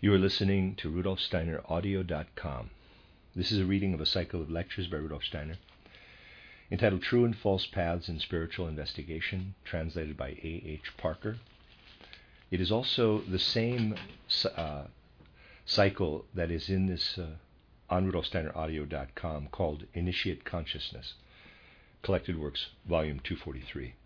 You are listening to RudolfSteinerAudio.com. This is a reading of a cycle of lectures by Rudolf Steiner entitled True and False Paths in Spiritual Investigation, translated by A.H. Parker. It is also the same cycle that is in this on RudolfSteinerAudio.com called Initiate Consciousness, Collected Works, Volume 243.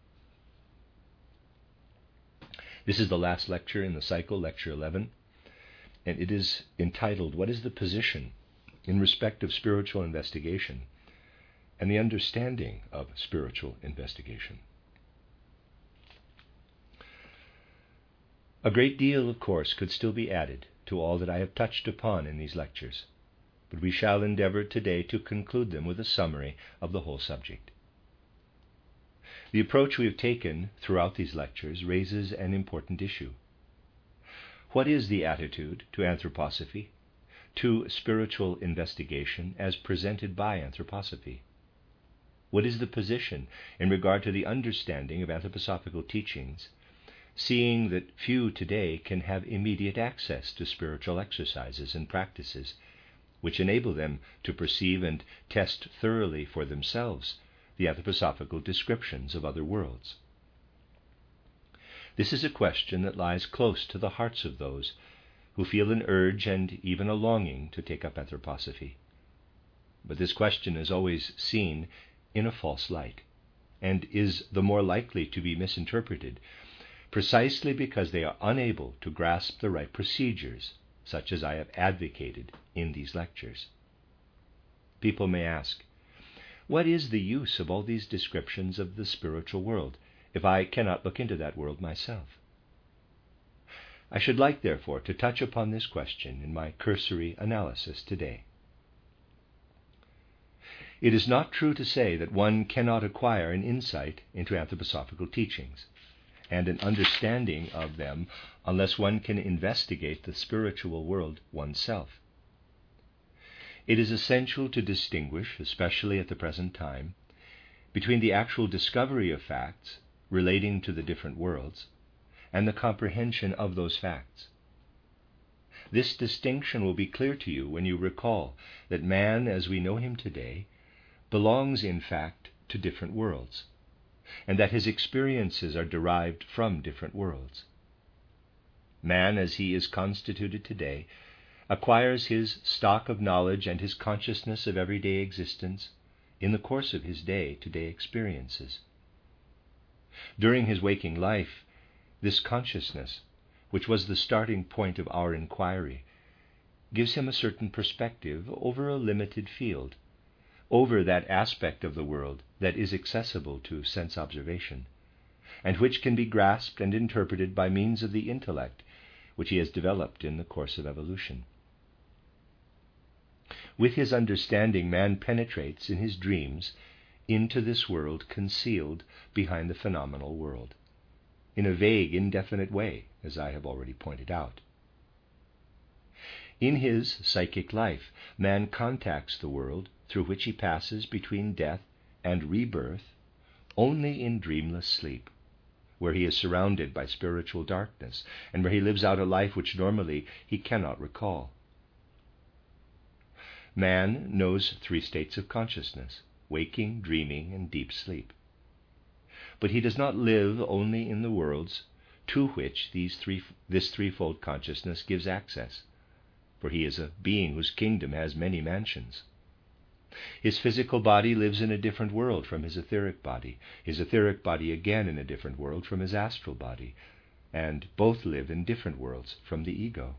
This is the last lecture in the cycle, Lecture 11, and it is entitled, What is the Position in Respect of Spiritual Investigation and the Understanding of Spiritual Investigation? A great deal, of course, could still be added to all that I have touched upon in these lectures, but we shall endeavor today to conclude them with a summary of the whole subject. The approach we have taken throughout these lectures raises an important issue. What is the attitude to anthroposophy, to spiritual investigation as presented by anthroposophy? What is the position in regard to the understanding of anthroposophical teachings, seeing that few today can have immediate access to spiritual exercises and practices which enable them to perceive and test thoroughly for themselves the anthroposophical descriptions of other worlds? This is a question that lies close to the hearts of those who feel an urge and even a longing to take up anthroposophy. But this question is always seen in a false light, and is the more likely to be misinterpreted precisely because they are unable to grasp the right procedures, such as I have advocated in these lectures. People may ask, what is the use of all these descriptions of the spiritual world if I cannot look into that world myself? I should like, therefore, to touch upon this question in my cursory analysis today. It is not true to say that one cannot acquire an insight into anthroposophical teachings and an understanding of them unless one can investigate the spiritual world oneself. It is essential to distinguish, especially at the present time, between the actual discovery of facts relating to the different worlds and the comprehension of those facts. This distinction will be clear to you when you recall that man, as we know him today, belongs in fact to different worlds, and that his experiences are derived from different worlds. Man, as he is constituted today, acquires his stock of knowledge and his consciousness of everyday existence in the course of his day-to-day experiences. During his waking life, this consciousness, which was the starting point of our inquiry, gives him a certain perspective over a limited field, over that aspect of the world that is accessible to sense observation, and which can be grasped and interpreted by means of the intellect which he has developed in the course of evolution. With his understanding, man penetrates in his dreams into this world concealed behind the phenomenal world, in a vague, indefinite way, as I have already pointed out. In his psychic life, man contacts the world through which he passes between death and rebirth only in dreamless sleep, where he is surrounded by spiritual darkness and where he lives out a life which normally he cannot recall. Man knows three states of consciousness: waking, dreaming, and deep sleep. But he does not live only in the worlds to which this threefold consciousness gives access, for he is a being whose kingdom has many mansions. His physical body lives in a different world from his etheric body again in a different world from his astral body, and both live in different worlds from the ego.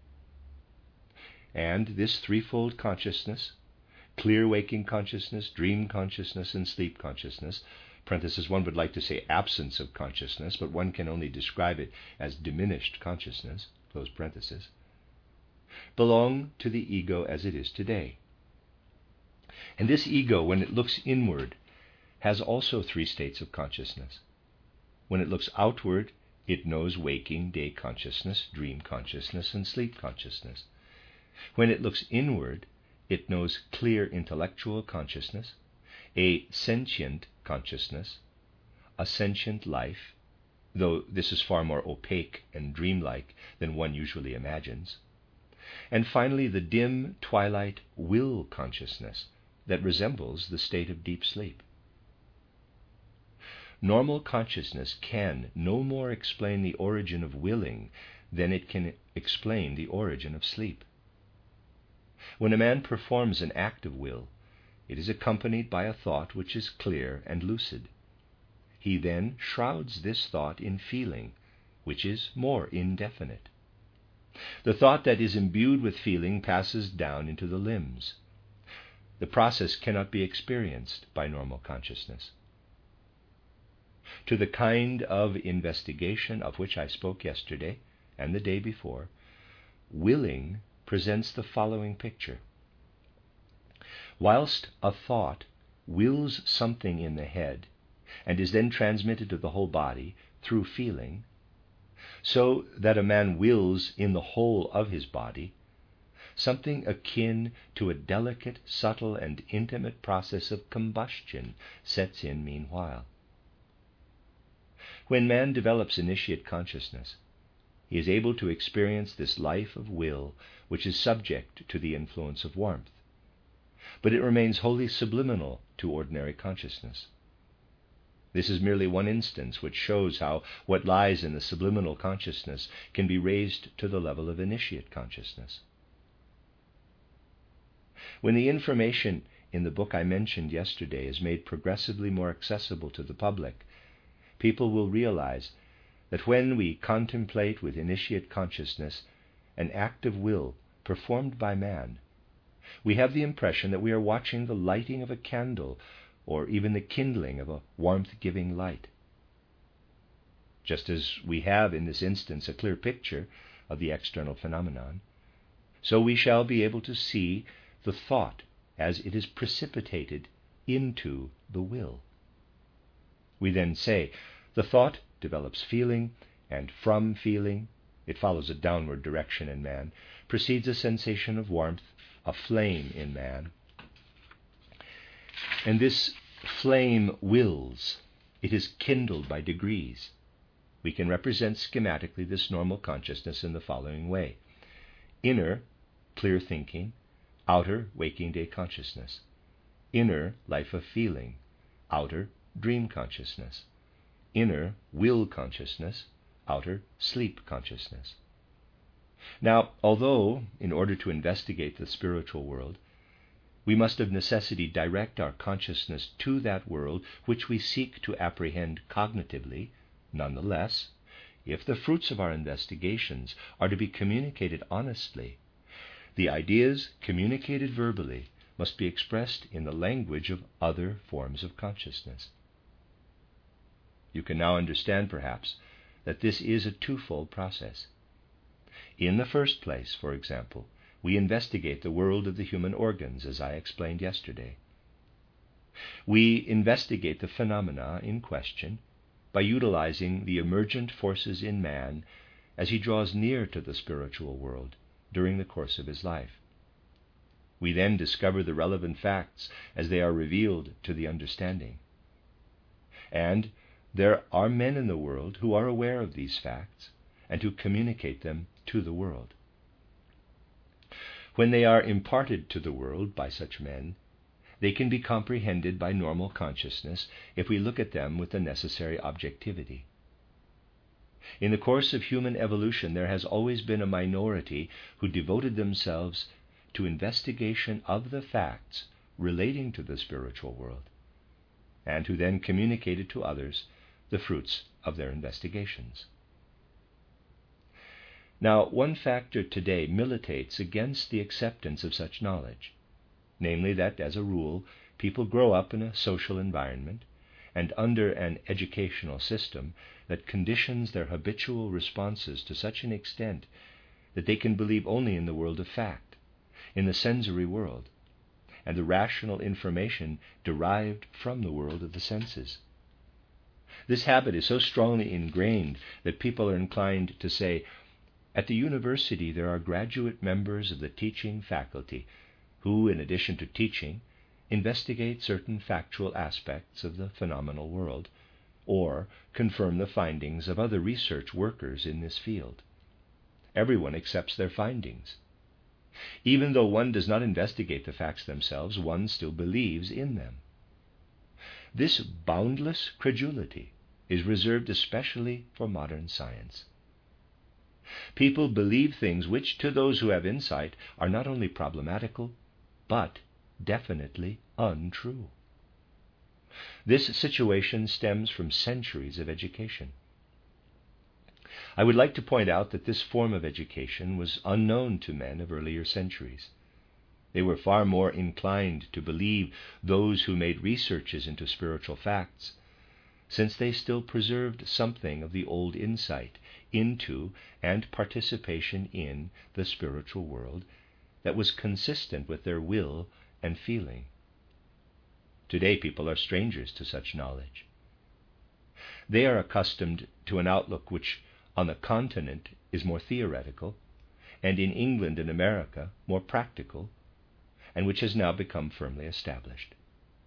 And this threefold consciousness, clear waking consciousness, dream consciousness, and sleep consciousness, parenthesis, one would like to say absence of consciousness, but one can only describe it as diminished consciousness, close parenthesis, belong to the ego as it is today. And this ego, when it looks inward, has also three states of consciousness. When it looks outward, it knows waking, day consciousness, dream consciousness, and sleep consciousness. When it looks inward, it knows clear intellectual consciousness, a sentient consciousness, a sentient life, though this is far more opaque and dreamlike than one usually imagines, and finally the dim twilight will consciousness that resembles the state of deep sleep. Normal consciousness can no more explain the origin of willing than it can explain the origin of sleep. When a man performs an act of will, it is accompanied by a thought which is clear and lucid. He then shrouds this thought in feeling, which is more indefinite. The thought that is imbued with feeling passes down into the limbs. The process cannot be experienced by normal consciousness. To the kind of investigation of which I spoke yesterday and the day before, willing presents the following picture. Whilst a thought wills something in the head and is then transmitted to the whole body through feeling, so that a man wills in the whole of his body, something akin to a delicate, subtle, and intimate process of combustion sets in meanwhile. When man develops initiate consciousness, he is able to experience this life of will which is subject to the influence of warmth, but it remains wholly subliminal to ordinary consciousness. This is merely one instance which shows how what lies in the subliminal consciousness can be raised to the level of initiate consciousness. When the information in the book I mentioned yesterday is made progressively more accessible to the public, people will realize that when we contemplate with initiate consciousness an act of will performed by man, we have the impression that we are watching the lighting of a candle or even the kindling of a warmth-giving light. Just as we have in this instance a clear picture of the external phenomenon, so we shall be able to see the thought as it is precipitated into the will. We then say, the thought develops feeling, and from feeling, it follows a downward direction in man, proceeds a sensation of warmth, a flame in man. And this flame wills. It is kindled by degrees. We can represent schematically this normal consciousness in the following way. Inner, clear thinking. Outer, waking day consciousness. Inner, life of feeling. Outer, dream consciousness. Inner, will consciousness. Outer, sleep consciousness. Now, although, in order to investigate the spiritual world, we must of necessity direct our consciousness to that world which we seek to apprehend cognitively, nonetheless, if the fruits of our investigations are to be communicated honestly, the ideas communicated verbally must be expressed in the language of other forms of consciousness. You can now understand, perhaps, that this is a twofold process. In the first place, for example, we investigate the world of the human organs, as I explained yesterday. We investigate the phenomena in question by utilizing the emergent forces in man as he draws near to the spiritual world during the course of his life. We then discover the relevant facts as they are revealed to the understanding. And there are men in the world who are aware of these facts and who communicate them to the world. When they are imparted to the world by such men, they can be comprehended by normal consciousness if we look at them with the necessary objectivity. In the course of human evolution, there has always been a minority who devoted themselves to investigation of the facts relating to the spiritual world, and who then communicated to others the fruits of their investigations. Now, one factor today militates against the acceptance of such knowledge, namely that, as a rule, people grow up in a social environment and under an educational system that conditions their habitual responses to such an extent that they can believe only in the world of fact, in the sensory world, and the rational information derived from the world of the senses. This habit is so strongly ingrained that people are inclined to say, at the university there are graduate members of the teaching faculty who, in addition to teaching, investigate certain factual aspects of the phenomenal world, or confirm the findings of other research workers in this field. Everyone accepts their findings, Even though one does not investigate the facts themselves, one still believes in them. This boundless credulity is reserved especially for modern science. People believe things which, to those who have insight, are not only problematical, but definitely untrue. This situation stems from centuries of education. I would like to point out that this form of education was unknown to men of earlier centuries. They were far more inclined to believe those who made researches into spiritual facts, since they still preserved something of the old insight into and participation in the spiritual world that was consistent with their will and feeling. Today, people are strangers to such knowledge. They are accustomed to an outlook which, on the continent, is more theoretical, and in England and America, more practical, and which has now become firmly established.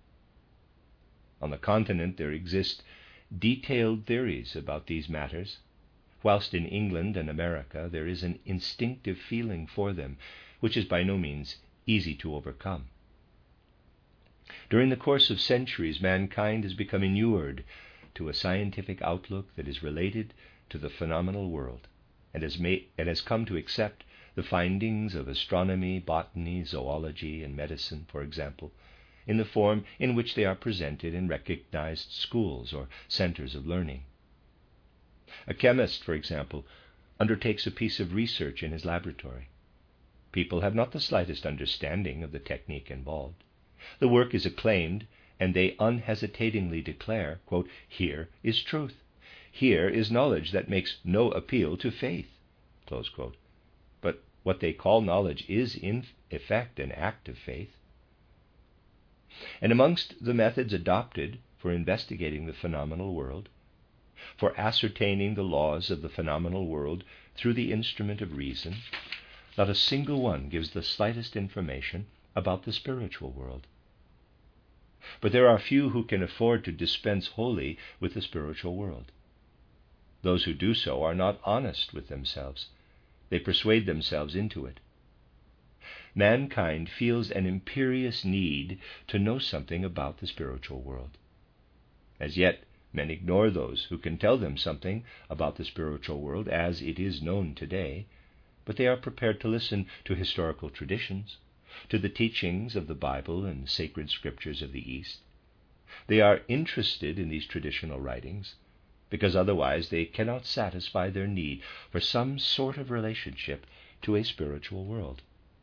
On the continent, there exist detailed theories about these matters, whilst in England and America there is an instinctive feeling for them, which is by no means easy to overcome. During the course of centuries, mankind has become inured to a scientific outlook that is related to the phenomenal world, and has come to accept the findings of astronomy, botany, zoology, and medicine, for example, in the form in which they are presented in recognized schools or centers of learning. A chemist, for example, undertakes a piece of research in his laboratory. People have not the slightest understanding of the technique involved. The work is acclaimed, and they unhesitatingly declare, quote, "Here is truth. Here is knowledge that makes no appeal to faith," close quote. But what they call knowledge is, in effect, an act of faith. And amongst the methods adopted for investigating the phenomenal world, for ascertaining the laws of the phenomenal world through the instrument of reason, not a single one gives the slightest information about the spiritual world. But there are few who can afford to dispense wholly with the spiritual world. Those who do so are not honest with themselves. They persuade themselves into it. Mankind feels an imperious need to know something about the spiritual world. As yet, men ignore those who can tell them something about the spiritual world as it is known today, but they are prepared to listen to historical traditions, to the teachings of the Bible and sacred scriptures of the East. They are interested in these traditional writings because otherwise they cannot satisfy their need for some sort of relationship to a spiritual world.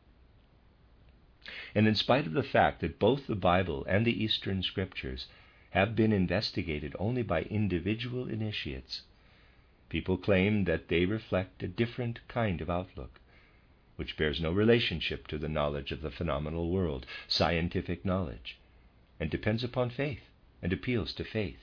And in spite of the fact that both the Bible and the Eastern scriptures have been investigated only by individual initiates, people claim that they reflect a different kind of outlook, which bears no relationship to the knowledge of the phenomenal world, scientific knowledge, and depends upon faith and appeals to faith.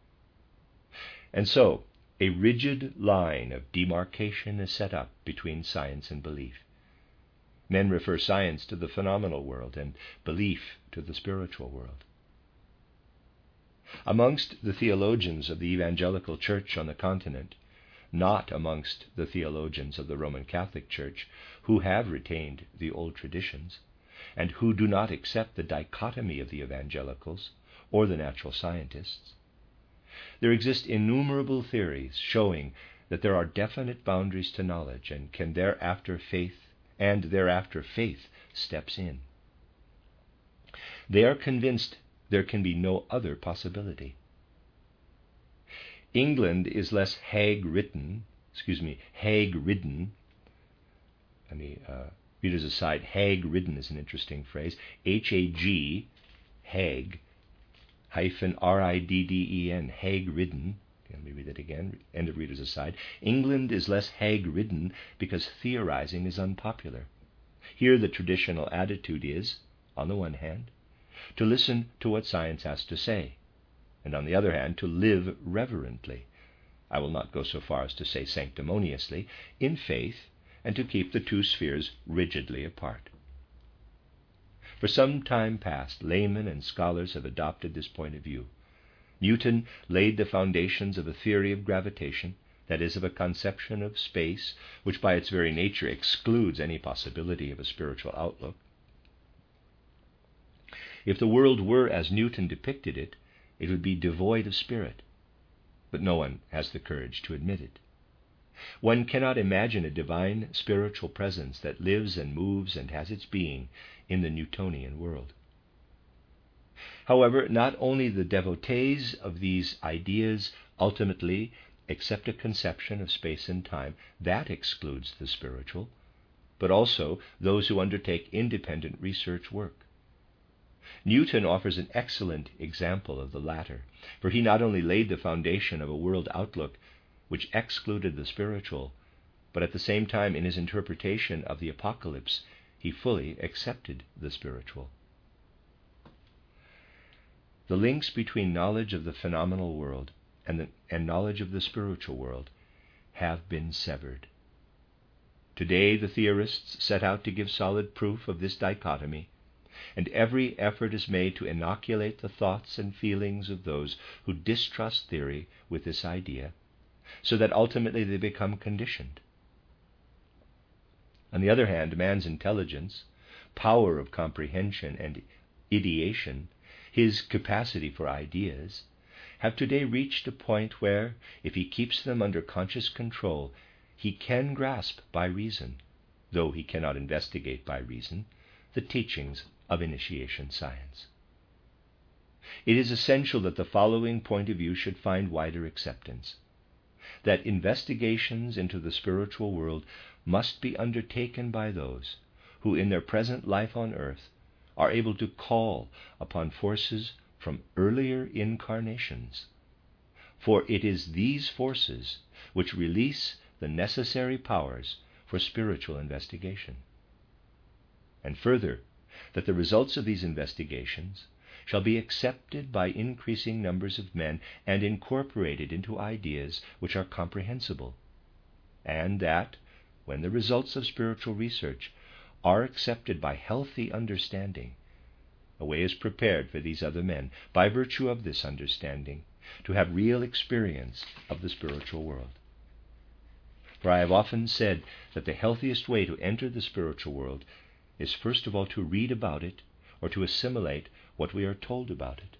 And so, a rigid line of demarcation is set up between science and belief. Men refer science to the phenomenal world and belief to the spiritual world. Amongst the theologians of the evangelical church on the continent, not amongst the theologians of the Roman Catholic Church, who have retained the old traditions, and who do not accept the dichotomy of the evangelicals or the natural scientists, there exist innumerable theories showing that there are definite boundaries to knowledge, and thereafter faith steps in. They are convinced there can be no other possibility. England is less hag-ridden. Let me read as a side. Hag-ridden is an interesting phrase. H-A-G, hag, hyphen R-I-D-D-E-N, hag-ridden. Let me read that again. End of reader's aside. England is less hag-ridden because theorizing is unpopular. Here the traditional attitude is, on the one hand, to listen to what science has to say, and on the other hand, to live reverently, I will not go so far as to say sanctimoniously, in faith, and to keep the two spheres rigidly apart. For some time past, laymen and scholars have adopted this point of view. Newton laid the foundations of a theory of gravitation that is, of a conception of space which by its very nature excludes any possibility of a spiritual outlook. If the world were as Newton depicted it, it would be devoid of spirit, but no one has the courage to admit it. One cannot imagine a divine spiritual presence that lives and moves and has its being in the Newtonian world. However, not only the devotees of these ideas ultimately accept a conception of space and time that excludes the spiritual, but also those who undertake independent research work. Newton offers an excellent example of the latter, for he not only laid the foundation of a world outlook which excluded the spiritual, but at the same time in his interpretation of the apocalypse, he fully accepted the spiritual. The links between knowledge of the phenomenal world and knowledge of the spiritual world have been severed. Today the theorists set out to give solid proof of this dichotomy, and every effort is made to inoculate the thoughts and feelings of those who distrust theory with this idea, so that ultimately they become conditioned. On the other hand, man's intelligence, power of comprehension and ideation, his capacity for ideas, have today reached a point where, if he keeps them under conscious control, he can grasp by reason, though he cannot investigate by reason, the teachings of initiation science. It is essential that the following point of view should find wider acceptance: that investigations into the spiritual world must be undertaken by those who in their present life on earth are able to call upon forces from earlier incarnations, for it is these forces which release the necessary powers for spiritual investigation. And further, that the results of these investigations shall be accepted by increasing numbers of men and incorporated into ideas which are comprehensible, and that, when the results of spiritual research are accepted by healthy understanding, a way is prepared for these other men, by virtue of this understanding, to have real experience of the spiritual world. For I have often said that the healthiest way to enter the spiritual world is first of all to read about it or to assimilate what we are told about it.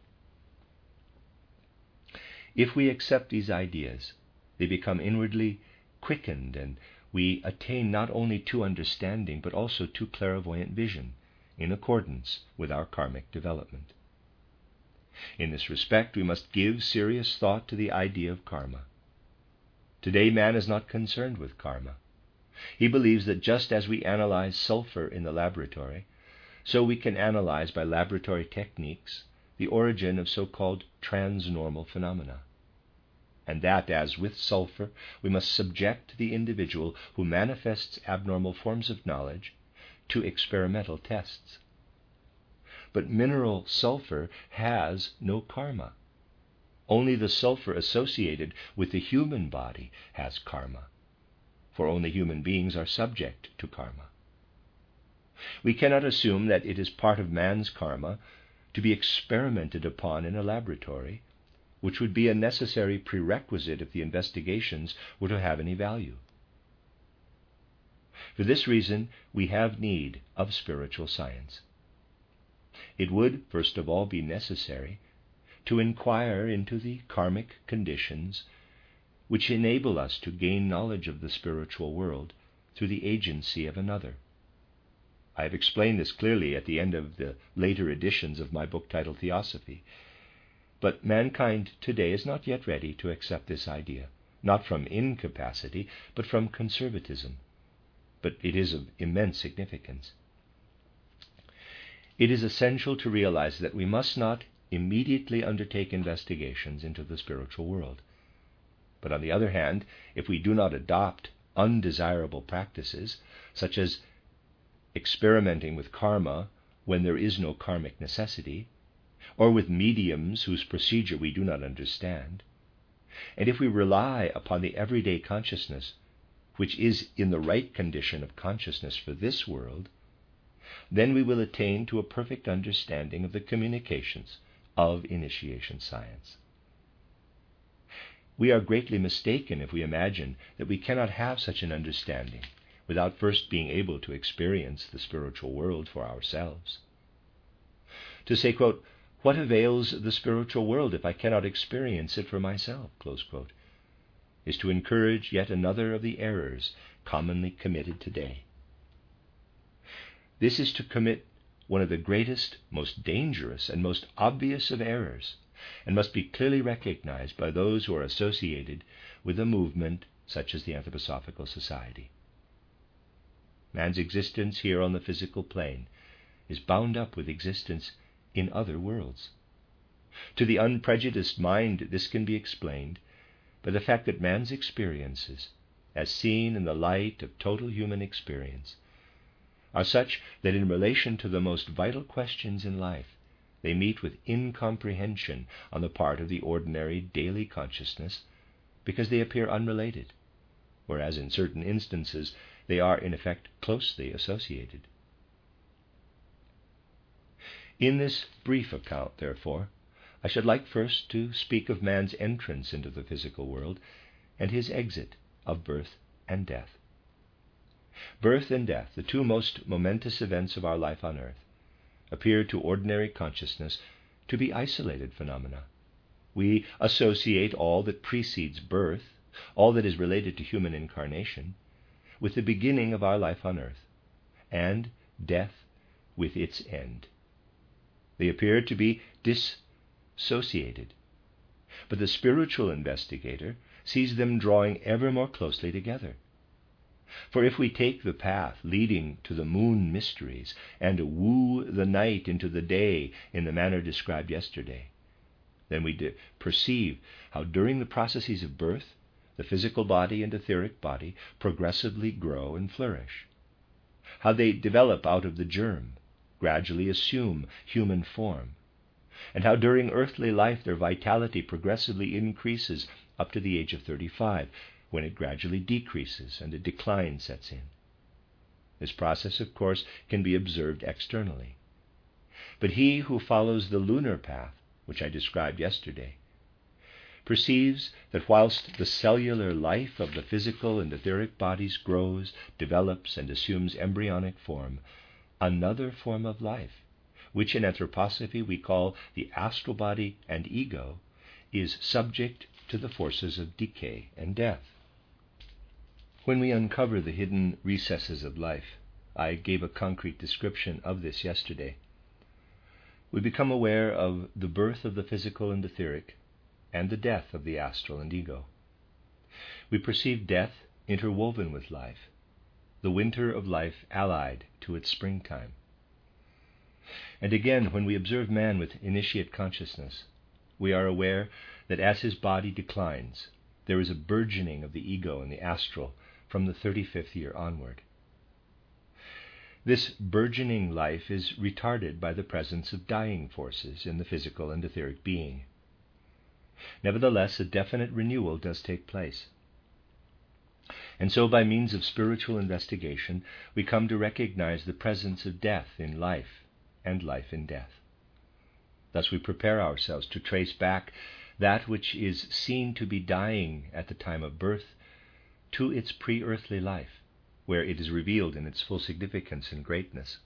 If we accept these ideas, they become inwardly quickened, and we attain not only to understanding but also to clairvoyant vision, in accordance with our karmic development. In this respect, we must give serious thought to the idea of karma. Today, man is not concerned with karma. He believes that just as we analyze sulfur in the laboratory, so we can analyze by laboratory techniques the origin of so-called transnormal phenomena, and that, as with sulfur, we must subject the individual who manifests abnormal forms of knowledge to experimental tests. But mineral sulfur has no karma. Only the sulfur associated with the human body has karma, for only human beings are subject to karma. We cannot assume that it is part of man's karma to be experimented upon in a laboratory, which would be a necessary prerequisite if the investigations were to have any value. For this reason, we have need of spiritual science. It would, first of all, be necessary to inquire into the karmic conditions which enable us to gain knowledge of the spiritual world through the agency of another. I have explained this clearly at the end of the later editions of my book titled Theosophy, but mankind today is not yet ready to accept this idea, not from incapacity, but from conservatism. But it is of immense significance. It is essential to realize that we must not immediately undertake investigations into the spiritual world. But on the other hand, if we do not adopt undesirable practices, such as experimenting with karma when there is no karmic necessity, or with mediums whose procedure we do not understand, and if we rely upon the everyday consciousness, which is in the right condition of consciousness for this world, then we will attain to a perfect understanding of the communications of initiation science. We are greatly mistaken if we imagine that we cannot have such an understanding without first being able to experience the spiritual world for ourselves. To say, quote, "What avails the spiritual world if I cannot experience it for myself?" close quote, is to encourage yet another of the errors commonly committed today. This is to commit one of the greatest, most dangerous, and most obvious of errors, and must be clearly recognized by those who are associated with a movement such as the Anthroposophical Society. Man's existence here on the physical plane is bound up with existence in other worlds. To the unprejudiced mind, this can be explained by the fact that man's experiences, as seen in the light of total human experience, are such that in relation to the most vital questions in life, they meet with incomprehension on the part of the ordinary daily consciousness because they appear unrelated, whereas in certain instances they are in effect closely associated. In this brief account, therefore, I should like first to speak of man's entrance into the physical world and his exit of birth and death. Birth and death, the two most momentous events of our life on earth, appear to ordinary consciousness to be isolated phenomena. We associate all that precedes birth, all that is related to human incarnation, with the beginning of our life on earth, and death with its end. They appear to be dissociated, but the spiritual investigator sees them drawing ever more closely together. For if we take the path leading to the moon mysteries and woo the night into the day in the manner described yesterday, then we perceive how during the processes of birth, the physical body and etheric body progressively grow and flourish, how they develop out of the germ, gradually assume human form, and how during earthly life their vitality progressively increases up to the age of 35, when it gradually decreases and a decline sets in. This process, of course, can be observed externally. But he who follows the lunar path, which I described yesterday, perceives that whilst the cellular life of the physical and etheric bodies grows, develops, and assumes embryonic form, another form of life, which in anthroposophy we call the astral body and ego, is subject to the forces of decay and death. When we uncover the hidden recesses of life, I gave a concrete description of this yesterday, we become aware of the birth of the physical and etheric, and the death of the astral and ego. We perceive death interwoven with life, the winter of life allied to its springtime. And again, when we observe man with initiate consciousness, we are aware that as his body declines, there is a burgeoning of the ego and the astral from the 35th year onward. This burgeoning life is retarded by the presence of dying forces in the physical and etheric being. Nevertheless, a definite renewal does take place. And so, by means of spiritual investigation, we come to recognize the presence of death in life and life in death. Thus we prepare ourselves to trace back that which is seen to be dying at the time of birth to its pre-earthly life, where it is revealed in its full significance and greatness.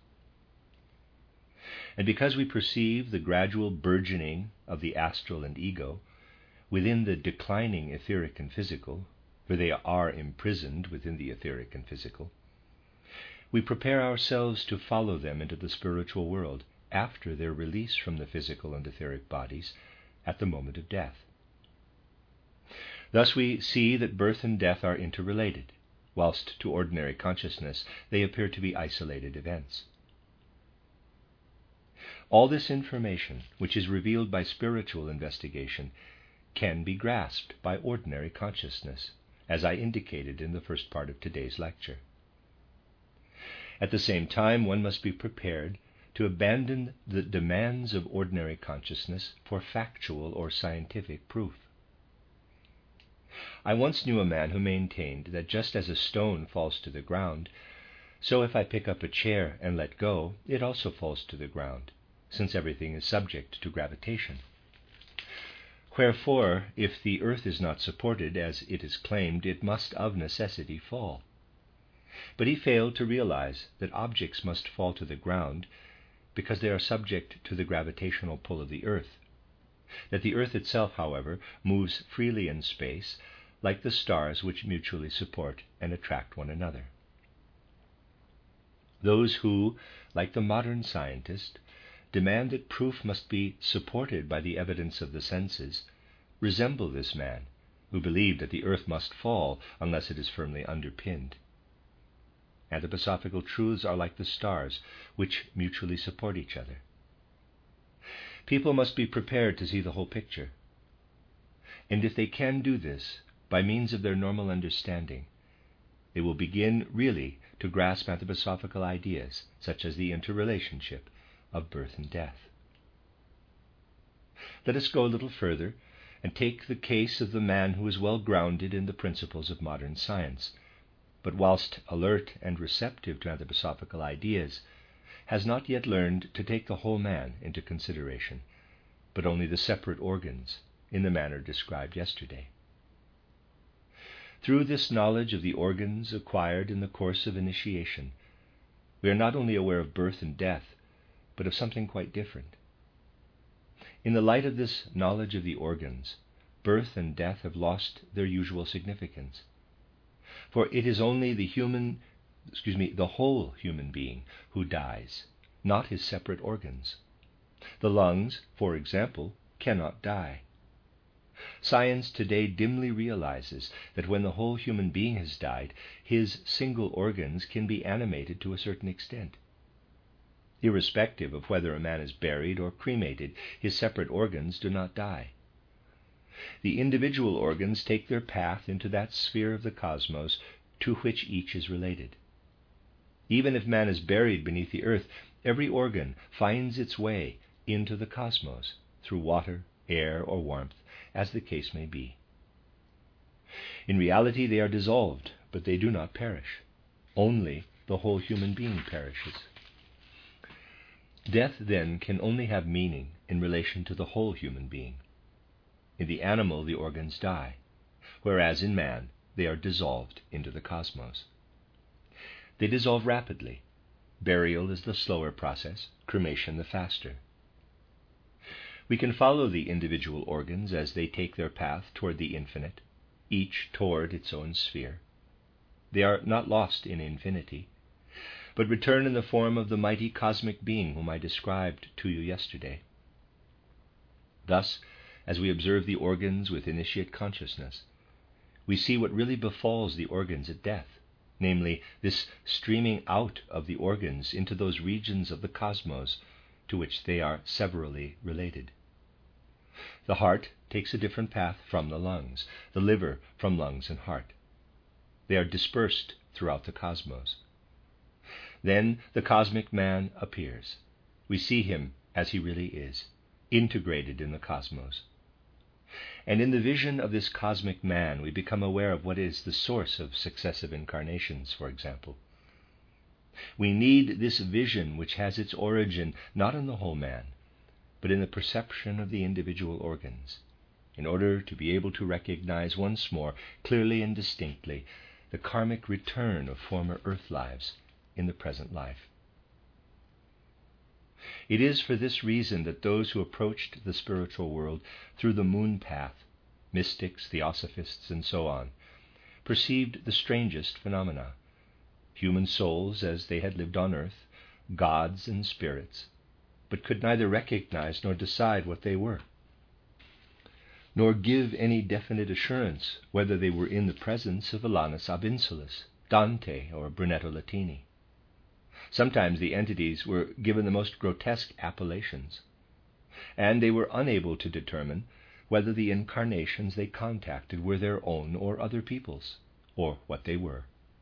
And because we perceive the gradual burgeoning of the astral and ego within the declining etheric and physical, for they are imprisoned within the etheric and physical, we prepare ourselves to follow them into the spiritual world after their release from the physical and etheric bodies at the moment of death. Thus we see that birth and death are interrelated, whilst to ordinary consciousness they appear to be isolated events. All this information, which is revealed by spiritual investigation, can be grasped by ordinary consciousness, as I indicated in the first part of today's lecture. At the same time, one must be prepared to abandon the demands of ordinary consciousness for factual or scientific proof. I once knew a man who maintained that just as a stone falls to the ground, so if I pick up a chair and let go, it also falls to the ground, since everything is subject to gravitation. Wherefore, if the earth is not supported, as it is claimed, it must of necessity fall. But he failed to realize that objects must fall to the ground because they are subject to the gravitational pull of the earth. That the earth itself, however, moves freely in space, like the stars which mutually support and attract one another. Those who, like the modern scientist, demand that proof must be supported by the evidence of the senses, resemble this man who believed that the earth must fall unless it is firmly underpinned. Anthroposophical truths are like the stars, which mutually support each other. People must be prepared to see the whole picture. And if they can do this by means of their normal understanding, they will begin really to grasp anthroposophical ideas, such as the interrelationship of birth and death. Let us go a little further and take the case of the man who is well grounded in the principles of modern science, but whilst alert and receptive to anthroposophical ideas, has not yet learned to take the whole man into consideration, but only the separate organs, in the manner described yesterday. Through this knowledge of the organs acquired in the course of initiation, we are not only aware of birth and death, but of something quite different. In the light of this knowledge of the organs, birth and death have lost their usual significance. For it is only the whole human being who dies, not his separate organs. The lungs, for example, cannot die. Science today dimly realizes that when the whole human being has died, his single organs can be animated to a certain extent. Irrespective of whether a man is buried or cremated, his separate organs do not die. The individual organs take their path into that sphere of the cosmos to which each is related. Even if man is buried beneath the earth, every organ finds its way into the cosmos through water, air, or warmth, as the case may be. In reality, they are dissolved, but they do not perish. Only the whole human being perishes. Death, then, can only have meaning in relation to the whole human being. In the animal, the organs die, whereas in man, they are dissolved into the cosmos. They dissolve rapidly. Burial is the slower process, cremation the faster. We can follow the individual organs as they take their path toward the infinite, each toward its own sphere. They are not lost in infinity, but return in the form of the mighty cosmic being whom I described to you yesterday. Thus, as we observe the organs with initiate consciousness, we see what really befalls the organs at death, namely, this streaming out of the organs into those regions of the cosmos to which they are severally related. The heart takes a different path from the lungs, the liver from lungs and heart. They are dispersed throughout the cosmos. Then the cosmic man appears. We see him as he really is, integrated in the cosmos. And in the vision of this cosmic man, we become aware of what is the source of successive incarnations, for example. We need this vision which has its origin not in the whole man, but in the perception of the individual organs, in order to be able to recognize once more, clearly and distinctly, the karmic return of former earth lives in the present life. It is for this reason that those who approached the spiritual world through the moon path, mystics, theosophists, and so on, perceived the strangest phenomena: human souls as they had lived on earth, gods and spirits, but could neither recognize nor decide what they were, nor give any definite assurance whether they were in the presence of Alanus ab Insulis, Dante, or Brunetto Latini. Sometimes the entities were given the most grotesque appellations, and they were unable to determine whether the incarnations they contacted were their own or other people's, or what they were.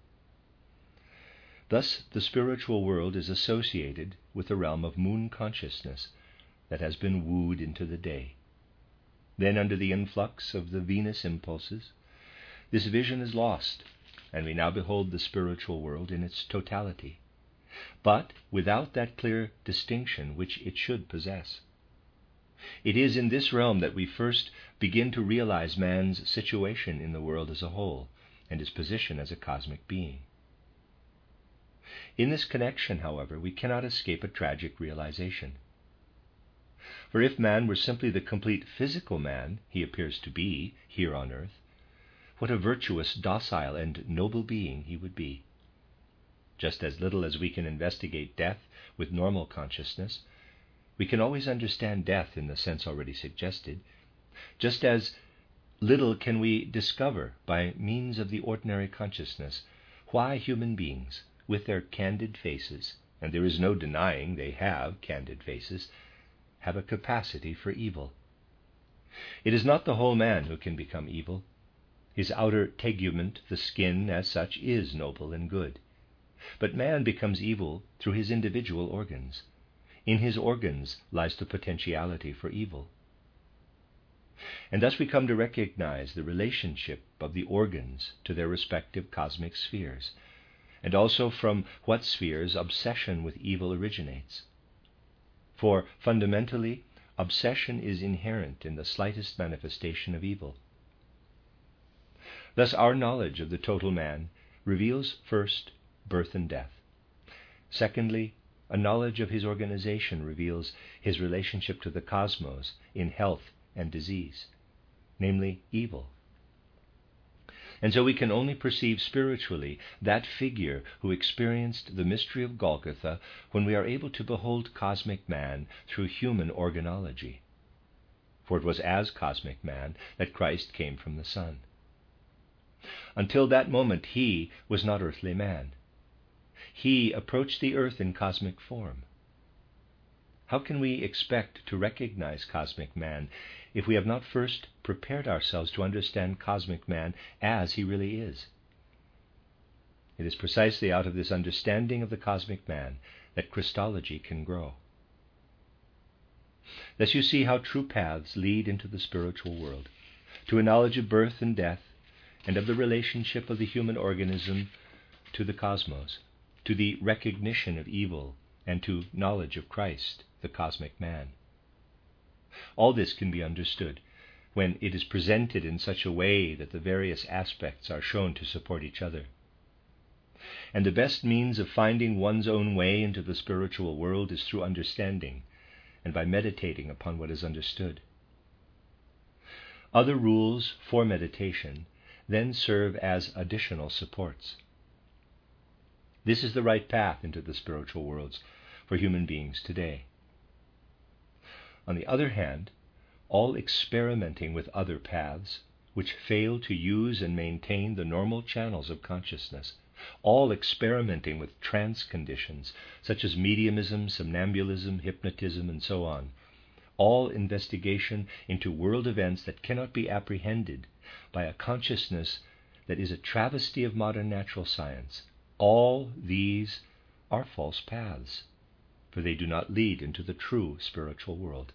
Thus, the spiritual world is associated with the realm of moon consciousness that has been wooed into the day. Then, under the influx of the Venus impulses, this vision is lost, and we now behold the spiritual world in its totality, but without that clear distinction which it should possess. It is in this realm that we first begin to realize man's situation in the world as a whole and his position as a cosmic being. In this connection, however, we cannot escape a tragic realization. For if man were simply the complete physical man he appears to be here on earth, what a virtuous, docile, and noble being he would be. Just as little as we can investigate death with normal consciousness, we can always understand death in the sense already suggested. Just as little can we discover by means of the ordinary consciousness why human beings, with their candid faces, and there is no denying they have candid faces, have a capacity for evil. It is not the whole man who can become evil. His outer tegument, the skin as such, is noble and good. But man becomes evil through his individual organs. In his organs lies the potentiality for evil. And thus we come to recognize the relationship of the organs to their respective cosmic spheres, and also from what spheres obsession with evil originates. For fundamentally, obsession is inherent in the slightest manifestation of evil. Thus our knowledge of the total man reveals first birth and death. Secondly, a knowledge of his organization reveals his relationship to the cosmos in health and disease, namely evil. And so we can only perceive spiritually that figure who experienced the mystery of Golgotha when we are able to behold cosmic man through human organology. For it was as cosmic man that Christ came from the Son. Until that moment he was not earthly man. He approached the earth in cosmic form. How can we expect to recognize cosmic man if we have not first prepared ourselves to understand cosmic man as he really is? It is precisely out of this understanding of the cosmic man that Christology can grow. Thus you see how true paths lead into the spiritual world, to a knowledge of birth and death, and of the relationship of the human organism to the cosmos, to the recognition of evil, and to knowledge of Christ, the cosmic man. All this can be understood when it is presented in such a way that the various aspects are shown to support each other. And the best means of finding one's own way into the spiritual world is through understanding, and by meditating upon what is understood. Other rules for meditation then serve as additional supports. This is the right path into the spiritual worlds for human beings today. On the other hand, all experimenting with other paths, which fail to use and maintain the normal channels of consciousness, all experimenting with trance conditions, such as mediumism, somnambulism, hypnotism, and so on, all investigation into world events that cannot be apprehended by a consciousness that is a travesty of modern natural science, all these are false paths, for they do not lead into the true spiritual world.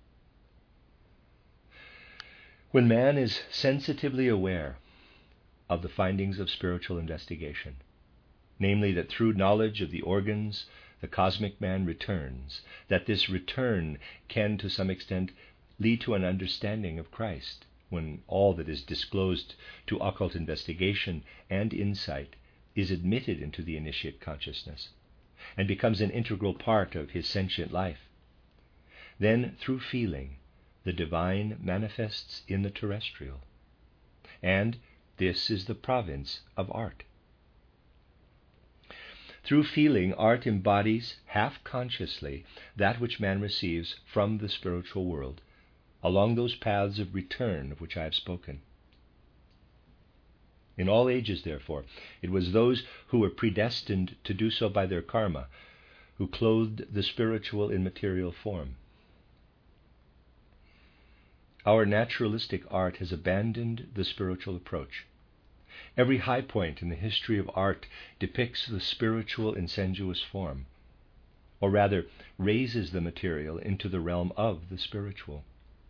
When man is sensitively aware of the findings of spiritual investigation, namely that through knowledge of the organs the cosmic man returns, that this return can to some extent lead to an understanding of Christ, when all that is disclosed to occult investigation and insight is admitted into the initiate consciousness and becomes an integral part of his sentient life, then through feeling the divine manifests in the terrestrial. And this is the province of art. Through feeling, art embodies half-consciously that which man receives from the spiritual world along those paths of return of which I have spoken. In all ages, therefore, it was those who were predestined to do so by their karma who clothed the spiritual in material form. Our naturalistic art has abandoned the spiritual approach. Every high point in the history of art depicts the spiritual in sensuous form, or rather raises the material into the realm of the spiritual.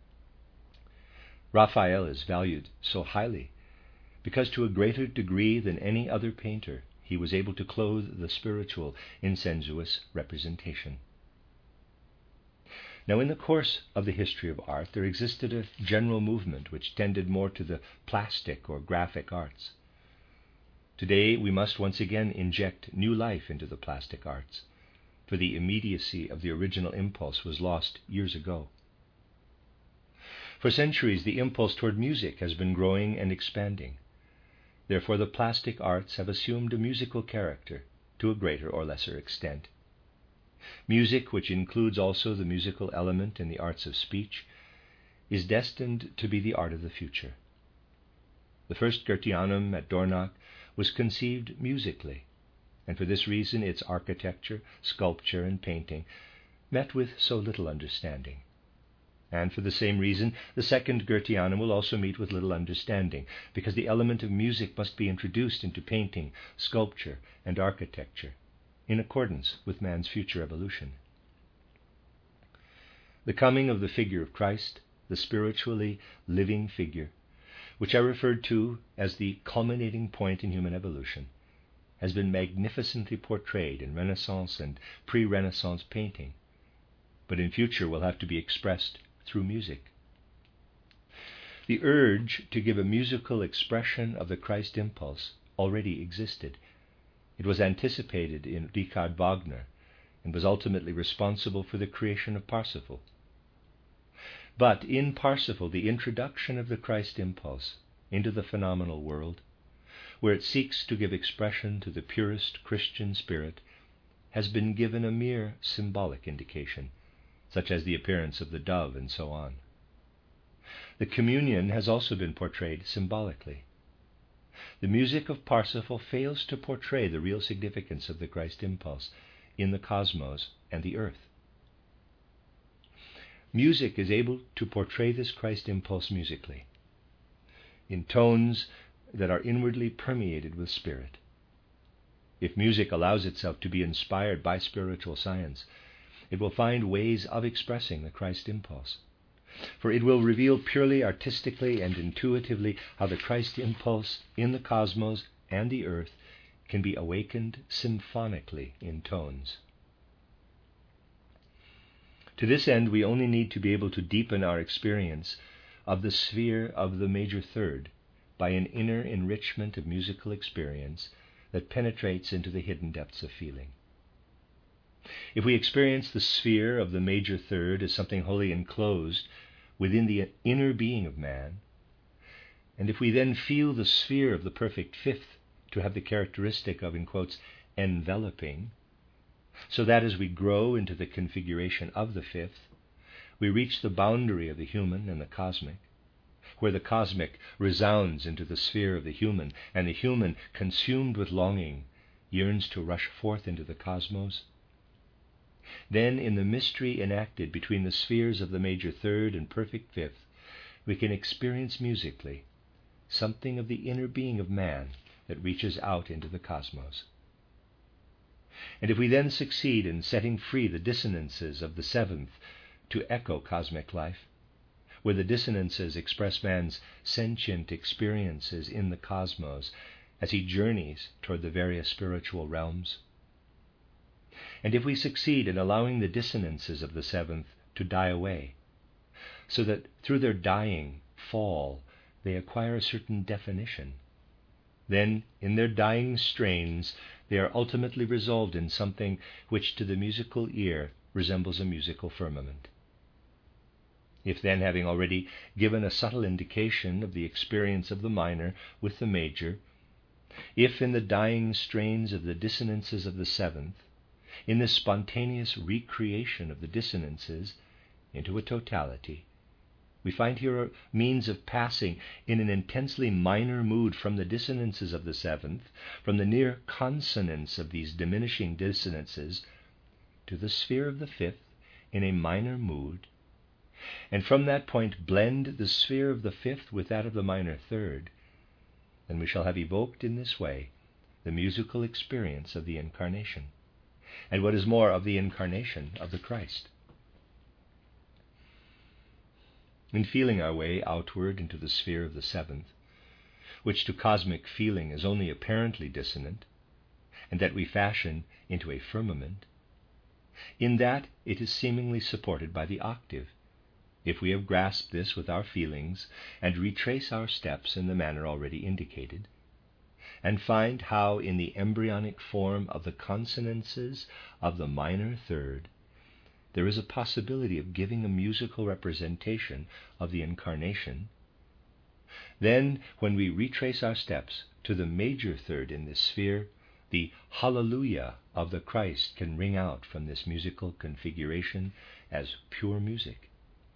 Raphael is valued so highly because to a greater degree than any other painter he was able to clothe the spiritual in sensuous representation. Now, in the course of the history of art, there existed a general movement which tended more to the plastic or graphic arts. Today, we must once again inject new life into the plastic arts, for the immediacy of the original impulse was lost years ago. For centuries, the impulse toward music has been growing and expanding. Therefore, the plastic arts have assumed a musical character to a greater or lesser extent. Music, which includes also the musical element in the arts of speech, is destined to be the art of the future. The first Goetheanum at Dornach was conceived musically, and for this reason its architecture, sculpture, and painting met with so little understanding. And for the same reason, the second Goetheanum will also meet with little understanding, because the element of music must be introduced into painting, sculpture, and architecture, in accordance with man's future evolution. The coming of the figure of Christ, the spiritually living figure, which I referred to as the culminating point in human evolution, has been magnificently portrayed in Renaissance and pre-Renaissance painting, but in future will have to be expressed through music. The urge to give a musical expression of the Christ impulse already existed. It was anticipated in Richard Wagner and was ultimately responsible for the creation of Parsifal. But in Parsifal, the introduction of the Christ impulse into the phenomenal world, where it seeks to give expression to the purest Christian spirit, has been given a mere symbolic indication, such as the appearance of the dove and so on. The communion has also been portrayed symbolically. The music of Parsifal fails to portray the real significance of the Christ impulse in the cosmos and the earth. Music is able to portray this Christ impulse musically, in tones that are inwardly permeated with spirit. If music allows itself to be inspired by spiritual science, it will find ways of expressing the Christ impulse, for it will reveal purely artistically and intuitively how the Christ impulse in the cosmos and the earth can be awakened symphonically in tones. To this end, we only need to be able to deepen our experience of the sphere of the major third by an inner enrichment of musical experience that penetrates into the hidden depths of feeling. If we experience the sphere of the major third as something wholly enclosed within the inner being of man, and if we then feel the sphere of the perfect fifth to have the characteristic of, in quotes, enveloping, so that as we grow into the configuration of the fifth, we reach the boundary of the human and the cosmic, where the cosmic resounds into the sphere of the human, and the human, consumed with longing, yearns to rush forth into the cosmos, then in the mystery enacted between the spheres of the major third and perfect fifth, we can experience musically something of the inner being of man that reaches out into the cosmos. And if we then succeed in setting free the dissonances of the seventh to echo cosmic life, where the dissonances express man's sentient experiences in the cosmos as he journeys toward the various spiritual realms, and if we succeed in allowing the dissonances of the seventh to die away, so that through their dying fall they acquire a certain definition, then in their dying strains they are ultimately resolved in something which to the musical ear resembles a musical firmament. If then, having already given a subtle indication of the experience of the minor with the major, if in the dying strains of the dissonances of the seventh, in this spontaneous recreation of the dissonances into a totality, we find here a means of passing in an intensely minor mood from the dissonances of the seventh, from the near consonance of these diminishing dissonances, to the sphere of the fifth in a minor mood, and from that point blend the sphere of the fifth with that of the minor third, then we shall have evoked in this way the musical experience of the Incarnation, and what is more, of the Incarnation of the Christ. In feeling our way outward into the sphere of the seventh, which to cosmic feeling is only apparently dissonant, and that we fashion into a firmament, In that it is seemingly supported by the octave, if we have grasped this with our feelings and retrace our steps in the manner already indicated, and find how in the embryonic form of the consonances of the minor third there is a possibility of giving a musical representation of the Incarnation, then when we retrace our steps to the major third in this sphere, the Hallelujah of the Christ can ring out from this musical configuration as pure music.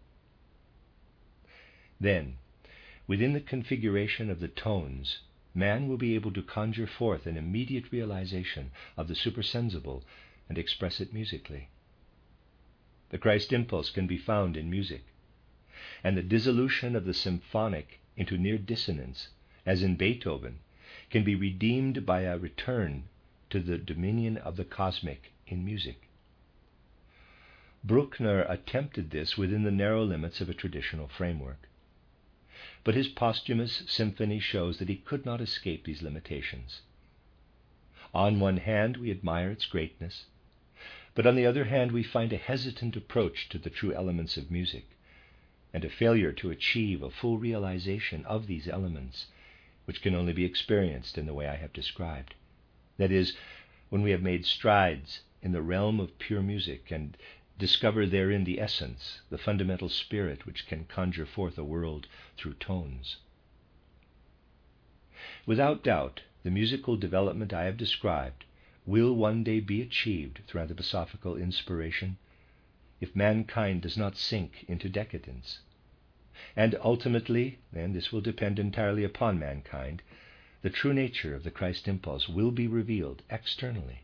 Then, within the configuration of the tones, man will be able to conjure forth an immediate realization of the supersensible and express it musically. The Christ impulse can be found in music, and the dissolution of the symphonic into near dissonance, as in Beethoven, can be redeemed by a return to the dominion of the cosmic in music. Bruckner attempted this within the narrow limits of a traditional framework. But his posthumous symphony shows that he could not escape these limitations. On one hand, we admire its greatness, but on the other hand, we find a hesitant approach to the true elements of music, and a failure to achieve a full realization of these elements, which can only be experienced in the way I have described. That is, when we have made strides in the realm of pure music and discover therein the essence, the fundamental spirit which can conjure forth a world through tones. Without doubt, the musical development I have described will one day be achieved through anthroposophical inspiration if mankind does not sink into decadence. And ultimately, and this will depend entirely upon mankind, the true nature of the Christ impulse will be revealed externally.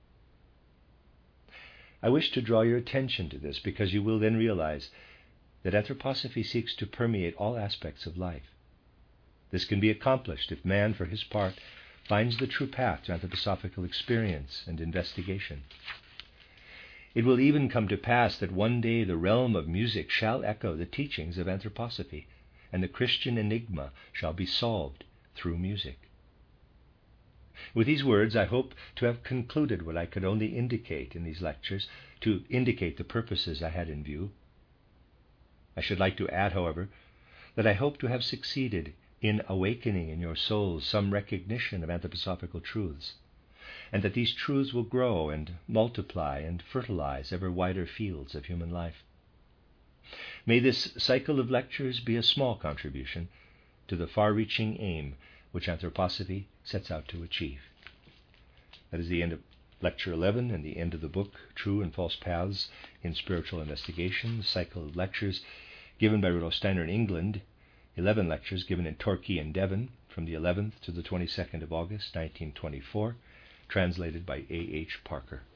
I wish to draw your attention to this because you will then realize that anthroposophy seeks to permeate all aspects of life. This can be accomplished if man, for his part, finds the true path to anthroposophical experience and investigation. It will even come to pass that one day the realm of music shall echo the teachings of anthroposophy, and the Christian enigma shall be solved through music. With these words, I hope to have concluded what I could only indicate in these lectures, to indicate the purposes I had in view. I should like to add, however, that I hope to have succeeded in awakening in your souls some recognition of anthroposophical truths, and that these truths will grow and multiply and fertilize ever wider fields of human life. May this cycle of lectures be a small contribution to the far-reaching aim which anthroposophy sets out to achieve. That is the end of Lecture 11 and the end of the book, True and False Paths in Spiritual Investigation, the cycle of lectures given by Rudolf Steiner in England, 11 lectures given in Torquay and Devon from the 11th to the 22nd of August, 1924, translated by A.H. Parker.